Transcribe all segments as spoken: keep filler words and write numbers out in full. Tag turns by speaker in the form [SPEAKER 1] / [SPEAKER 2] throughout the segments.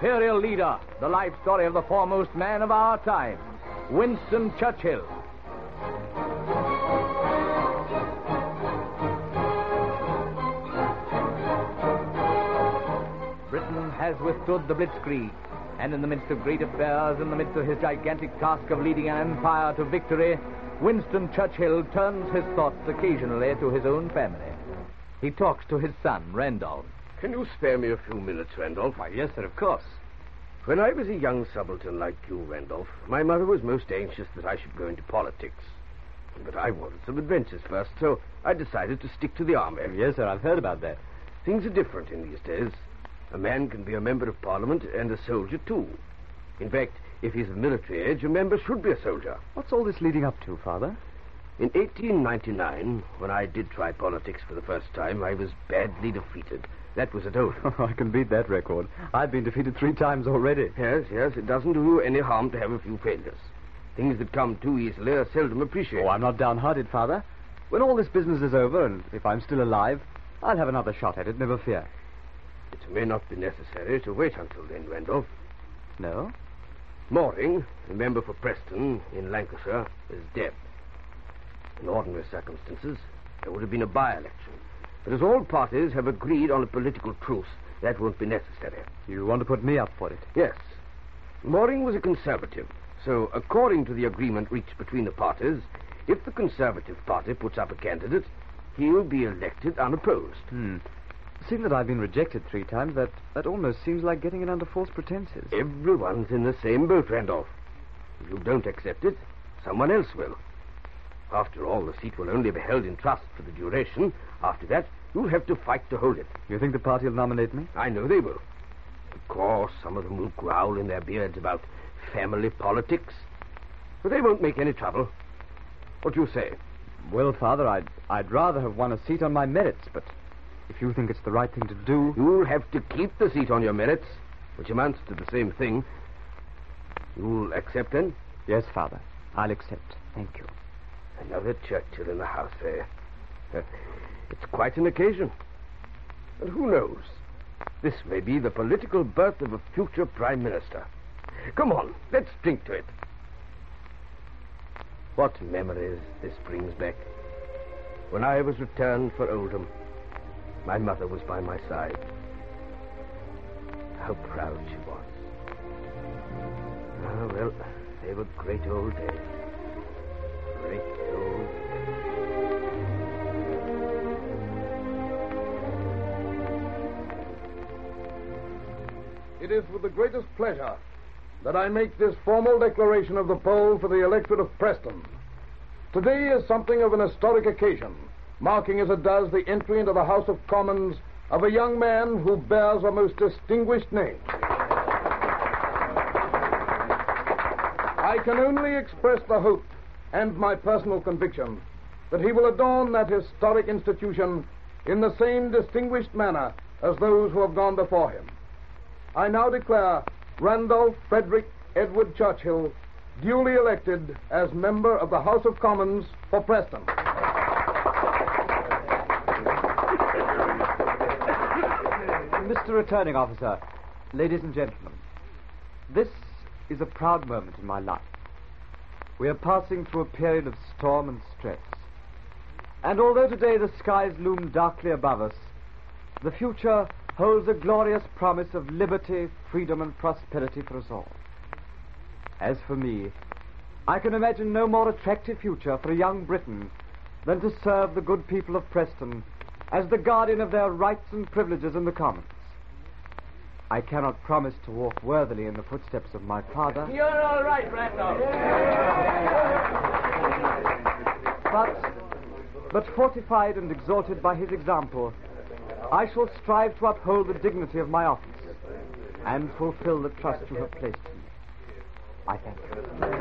[SPEAKER 1] imperial leader, the life story of the foremost man of our time, Winston Churchill. Britain has withstood the Blitzkrieg, and in the midst of great affairs, in the midst of his gigantic task of leading an empire to victory, Winston Churchill turns his thoughts occasionally to his own family. He talks to his son, Randolph.
[SPEAKER 2] Can you spare me a few minutes, Randolph?
[SPEAKER 1] Why, yes, sir, of course.
[SPEAKER 2] When I was a young subaltern like you, Randolph, my mother was most anxious that I should go into politics. But I wanted some adventures first, so I decided to stick to the army.
[SPEAKER 1] Yes, sir, I've heard about that.
[SPEAKER 2] Things are different in these days. A man can be a member of Parliament and a soldier, too. In fact, if he's of military age, a member should be a soldier.
[SPEAKER 1] What's all this leading up to, Father?
[SPEAKER 2] In eighteen ninety-nine, when I did try politics for the first time, I was badly defeated. That was at Oldham.
[SPEAKER 1] Oh, I can beat that record. I've been defeated three times already.
[SPEAKER 2] Yes, yes, it doesn't do you any harm to have a few failures. Things that come too easily are seldom appreciated.
[SPEAKER 1] Oh, I'm not downhearted, Father. When all this business is over, and if I'm still alive, I'll have another shot at it, never fear.
[SPEAKER 2] It may not be necessary to wait until then, Randolph.
[SPEAKER 1] No?
[SPEAKER 2] Moring, the member for Preston in Lancashire, is dead. In ordinary circumstances, there would have been a by-election. But as all parties have agreed on a political truce, that won't be necessary.
[SPEAKER 1] You want to put me up for it?
[SPEAKER 2] Yes. Moring was a Conservative, so according to the agreement reached between the parties, if the Conservative Party puts up a candidate, he'll be elected unopposed.
[SPEAKER 1] Hmm. Seeing that I've been rejected three times, that, that almost seems like getting in under false pretenses.
[SPEAKER 2] Everyone's in the same boat, Randolph. If you don't accept it, someone else will. After all, the seat will only be held in trust for the duration. After that, you'll have to fight to hold it.
[SPEAKER 1] You think the party will nominate me?
[SPEAKER 2] I know they will. Of course, some of them will growl in their beards about family politics. But they won't make any trouble. What do you say?
[SPEAKER 1] Well, Father, I'd, I'd rather have won a seat on my merits, but if you think it's the right thing to do...
[SPEAKER 2] You'll have to keep the seat on your merits, which amounts to the same thing. You'll accept, then?
[SPEAKER 1] Yes, Father. I'll accept. Thank you.
[SPEAKER 2] Another Churchill in the house, eh? It's quite an occasion. And who knows? This may be the political birth of a future Prime Minister. Come on, let's drink to it. What memories this brings back. When I was returned for Oldham, my mother was by my side. How proud she was. Ah, well, they were great old days. Great old days.
[SPEAKER 3] It is with the greatest pleasure that I make this formal declaration of the poll for the electorate of Preston. Today is something of an historic occasion, marking as it does the entry into the House of Commons of a young man who bears a most distinguished name. I can only express the hope and my personal conviction that he will adorn that historic institution in the same distinguished manner as those who have gone before him. I now declare Randolph Frederick Edward Churchill duly elected as member of the House of Commons for Preston.
[SPEAKER 1] Mister Returning Officer, ladies and gentlemen, this is a proud moment in my life. We are passing through a period of storm and stress. And although today the skies loom darkly above us, the future holds a glorious promise of liberty, freedom, and prosperity for us all. As for me, I can imagine no more attractive future for a young Briton than to serve the good people of Preston as the guardian of their rights and privileges in the Commons. I cannot promise to walk worthily in the footsteps of my father.
[SPEAKER 4] You're all right, Randolph.
[SPEAKER 1] But, but fortified and exalted by his example, I shall strive to uphold the dignity of my office and fulfill the trust you have placed in me. I thank you.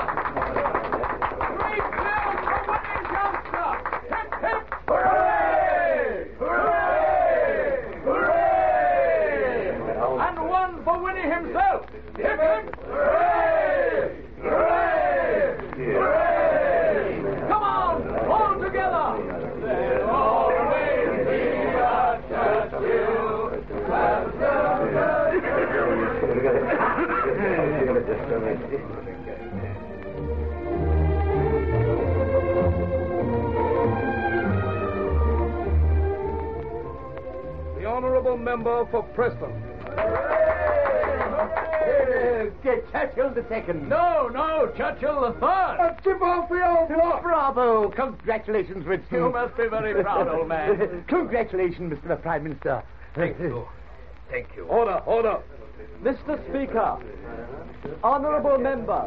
[SPEAKER 4] Great news for winning youngster! Hip, hip!
[SPEAKER 3] Hooray! Hooray! Hooray!
[SPEAKER 4] And one for Winnie himself! Hip, hip!
[SPEAKER 3] Hooray! Hooray! Hooray!
[SPEAKER 4] Come on, all together! There'll always be a Churchill.
[SPEAKER 3] The honourable member for Preston.
[SPEAKER 5] Get Churchill the second.
[SPEAKER 4] No, no, Churchill the third.
[SPEAKER 3] Tip off the old block.
[SPEAKER 5] Bravo! Congratulations, Winston.
[SPEAKER 4] You must be very proud, old man.
[SPEAKER 5] Congratulations, Mister Prime Minister.
[SPEAKER 2] Thank you. Thank you.
[SPEAKER 3] Order, order.
[SPEAKER 1] Mister Speaker, honourable member.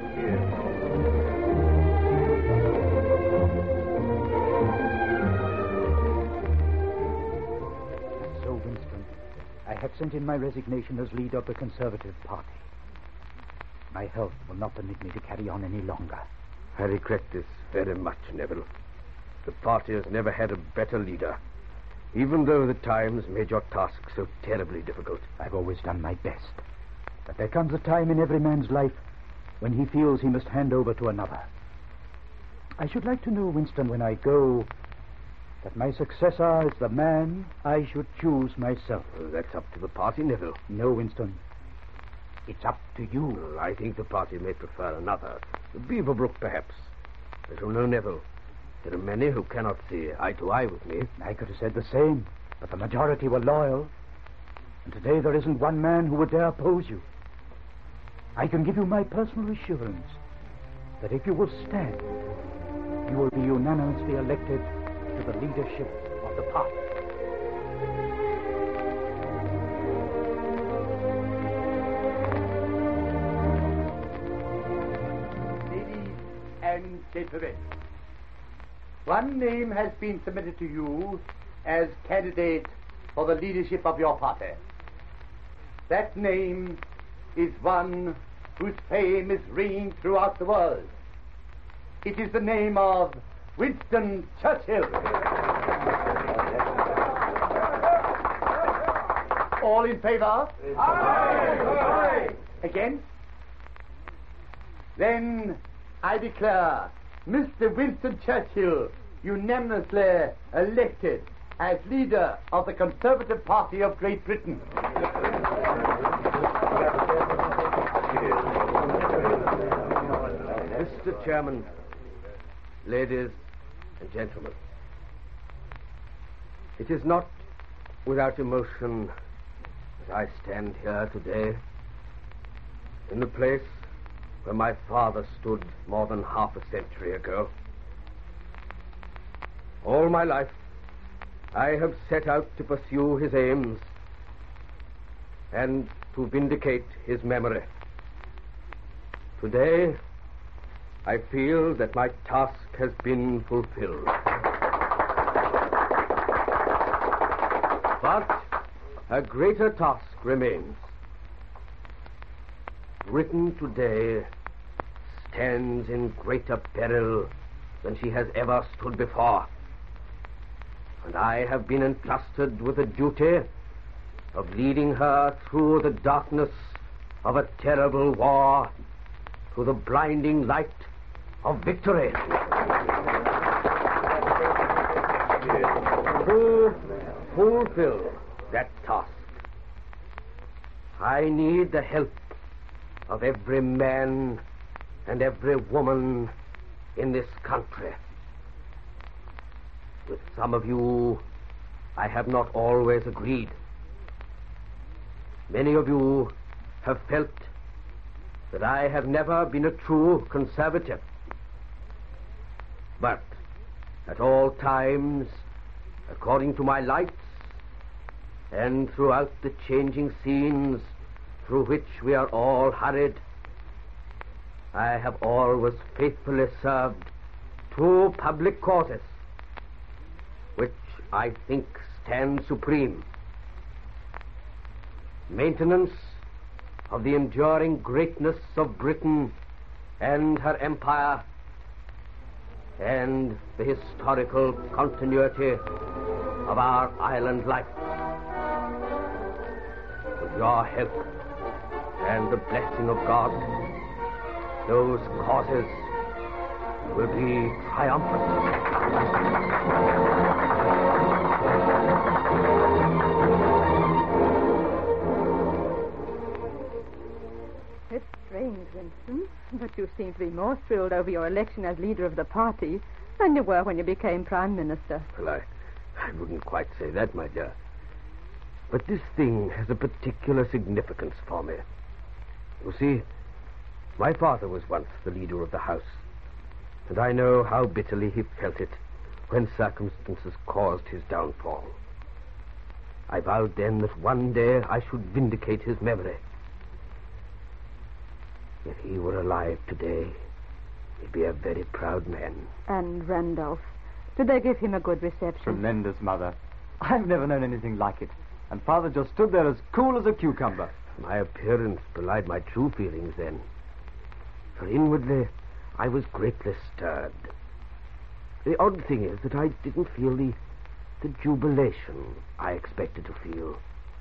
[SPEAKER 6] So, Winston, I have sent in my resignation as leader of the Conservative Party. My health will not permit me to carry on any longer.
[SPEAKER 2] I regret this very much, Neville. The party has never had a better leader, even though the times made your task so terribly difficult.
[SPEAKER 6] I've always done my best. But there comes a time in every man's life when he feels he must hand over to another. I should like to know, Winston, when I go, that my successor is the man I should choose myself.
[SPEAKER 2] Well, that's up to the party, Neville.
[SPEAKER 6] No, Winston. It's up to you.
[SPEAKER 2] Well, I think the party may prefer another. Beaverbrook, perhaps. But you know, Neville, there are many who cannot see eye to eye with me.
[SPEAKER 6] I could have said the same, but the majority were loyal. And today there isn't one man who would dare oppose you. I can give you my personal assurance that if you will stand, you will be unanimously elected to the leadership of the party.
[SPEAKER 5] Ladies and gentlemen, one name has been submitted to you as candidate for the leadership of your party. That name is one whose fame is ringing throughout the world. It is the name of Winston Churchill. All in favor?
[SPEAKER 4] Aye. Aye.
[SPEAKER 5] Against? Then I declare Mister Winston Churchill unanimously elected as leader of the Conservative Party of Great Britain.
[SPEAKER 2] Mister Chairman, ladies and gentlemen, it is not without emotion that I stand here today in the place where my father stood more than half a century ago. All my life, I have set out to pursue his aims and to vindicate his memory. Today, I feel that my task has been fulfilled. But a greater task remains. Britain today stands in greater peril than she has ever stood before. And I have been entrusted with the duty of leading her through the darkness of a terrible war to the blinding light of victory. To fulfill that task, I need the help of every man and every woman in this country. With some of you, I have not always agreed. Many of you have felt that I have never been a true conservative. But at all times, according to my lights, and throughout the changing scenes through which we are all hurried, I have always faithfully served two public causes, which I think stand supreme: maintenance of the enduring greatness of Britain and her empire, and the historical continuity of our island life. With your help and the blessing of God, those causes will be triumphant.
[SPEAKER 7] It's strange, Winston, but you seem to be more thrilled over your election as leader of the party than you were when you became Prime Minister.
[SPEAKER 2] Well, I, I wouldn't quite say that, my dear. But this thing has a particular significance for me. You see, my father was once the leader of the house, and I know how bitterly he felt it when circumstances caused his downfall. I vowed then that one day I should vindicate his memory. If he were alive today, he'd be a very proud man.
[SPEAKER 7] And Randolph, did they give him a good reception?
[SPEAKER 1] Tremendous, Mother. I've never known anything like it. And Father just stood there as cool as a cucumber.
[SPEAKER 2] My appearance belied my true feelings then. For inwardly, I was greatly stirred. The odd thing is that I didn't feel the, the jubilation I expected to feel.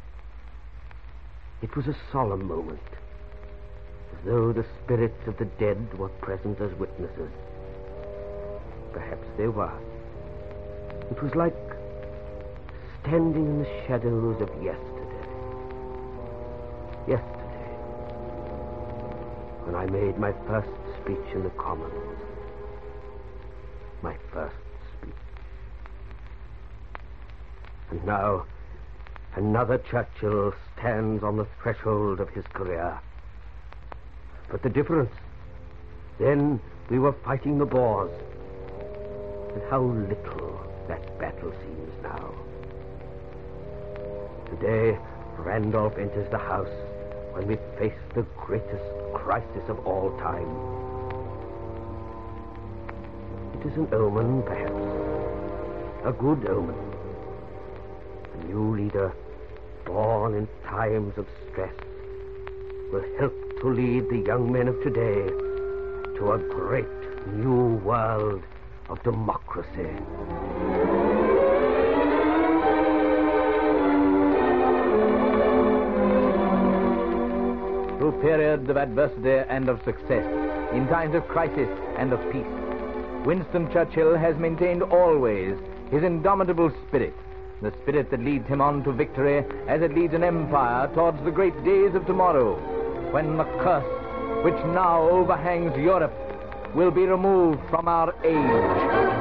[SPEAKER 2] It was a solemn moment, as though the spirits of the dead were present as witnesses. Perhaps they were. It was like standing in the shadows of yesterday. Yesterday, when I made my first speech in the Commons. My first speech. And now, another Churchill stands on the threshold of his career. But the difference, then we were fighting the Boers. And how little that battle seems now. Today, Randolph enters the house when we face the greatest crisis of all time. It is an omen, perhaps. A good omen. A new leader, born in times of stress, will help to lead the young men of today to a great new world of democracy.
[SPEAKER 8] Through periods of adversity and of success, in times of crisis and of peace, Winston Churchill has maintained always his indomitable spirit, the spirit that leads him on to victory as it leads an empire towards the great days of tomorrow, when the curse which now overhangs Europe will be removed from our age.